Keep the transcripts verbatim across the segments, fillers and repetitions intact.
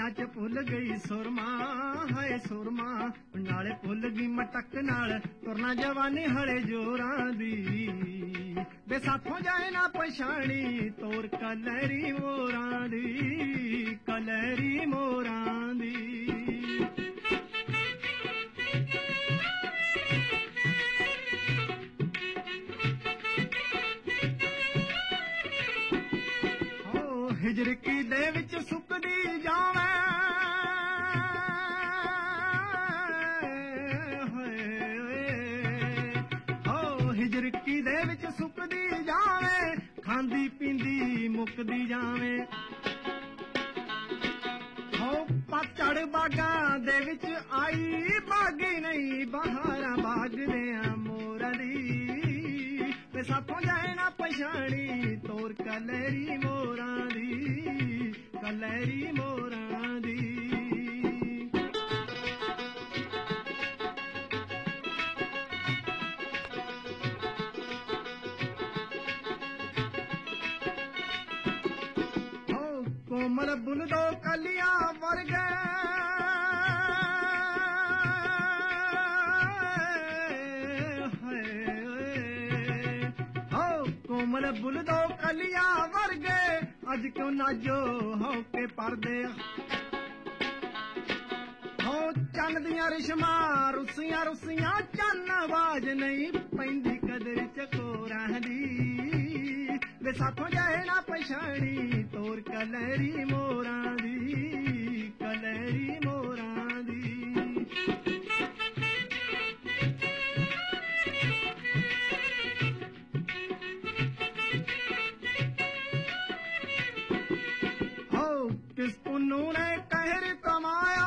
ਅੱਖੀਆਂ ਚ ਭੁੱਲ ਗਈ ਸੁਰਮਾ ਹਾਏ ਸੁਰਮਾ ਨਾਲੇ ਭੁੱਲ ਗਈ ਮਟਕ ਨਾਲ ਤੁਰਨਾ ਜਵਾਨੀ ਹਲੇ ਜੋਰਾਂ ਦੀ ਵੇ ਸਾਥੋਂ ਜਾਏ ਨਾ ਪਛਾਣੀ ਤੋਰ ਕਲੈਰੀ ਮੋਰਾਂ ਦੀ ਕਲੈਰੀ ਮੋਰਾਂ ਦੀ ਹਿਜਰਕੀ ਦੇ ਵਿੱਚ ਸੁੱਕਦੀ ਜਾਵੇ ਹੋ ਹਿਜਰਕੀ ਦੇ ਵਿੱਚ ਸੁੱਕਦੀ ਜਾਵੇ ਖਾਂਦੀ ਪੀਂਦੀ ਮੁੱਕਦੀ ਜਾਵੇ ਹੋ ਪਤਝੜ ਬਾਗਾਂ ਦੇ ਵਿੱਚ ਆਈ ਬਾਗੀ ਨਹੀਂ ਬਹਾਰਾਂ ਬਾਗਦਿਆਂ ਮੋਰਾਂ ਦੀ ਵੇ ਸਾਥੋਂ ਜਾਏ ਨਾ ਪਛਾਣੀ ਤੋਰ ਕਲੈਰੀ ਮੋਰਾਂ ਦੀ ਕਲੈਰੀ ਮੋਰਾਂ ਦੀ ਹੋ ਕੋਮਲ ਬੁੱਲ ਦੋ ਕਲੀਆਂ ਵਰਗੇ ਕੋਮਲ ਬੁੱਲ ਦੋ ਕਲੀਆਂ ਵਰਗੇ ਅੱਜ ਕਿਉਂ ਨਾਜੋ ਹੋ ਕੇ ਪਰਦੇ ਹੋ ਚੰਨ ਦੀਆਂ ਰਿਸ਼ਮਾਂ ਰੁੱਸੀਆਂ ਰੁੱਸੀਆਂ ਚੰਨ ਆਵਾਜ਼ ਨਹੀਂ ਪੈਂਦੀ ਕਦਰ ਚਕੋਰਾਂ ਦੀ ਵੇ ਸਾਥੋਂ ਜਾਏ ਨਾ ਪਛਾਣੀ ਤੋਰ ਕਲੈਰੀ ਮੋਰਾਂ ਦੀ ਕਲੈਰੀ ਮੋਰਾਂ ਦੀ किस पुन्नू ने कहर कमाया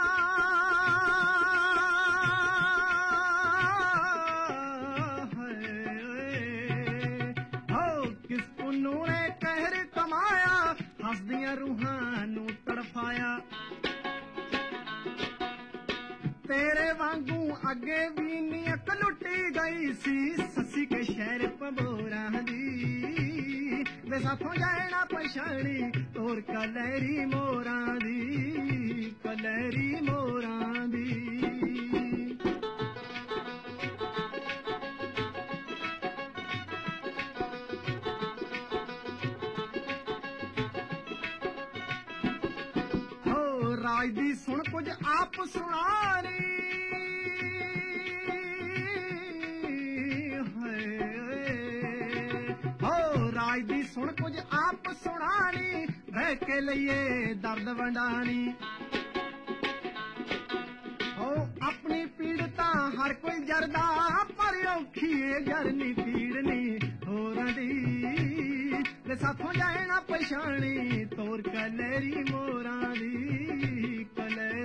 हो किस पुन्नू ने कहर कमाया हसदियां रूहां नू तड़फाया तेरे वांगू अगे भी नीयत लुटी गई सी ससी के शहर पबोरा दी वे साथों जाए ना पछाणी तोर कलैरी मोरां दी कलैरी मोरां दी हो राज दी सुन कुछ आप सुनानी राज दी सुन कुछ आप सुनानी बह के लिए दर्द वंडानी हो अपनी पीड़ता हर कोई जरदा पर औखी जरनी पीड़नी होर दी वे साथों जाए ना पछाणी तोर कलैरी मोरां दी कलैरी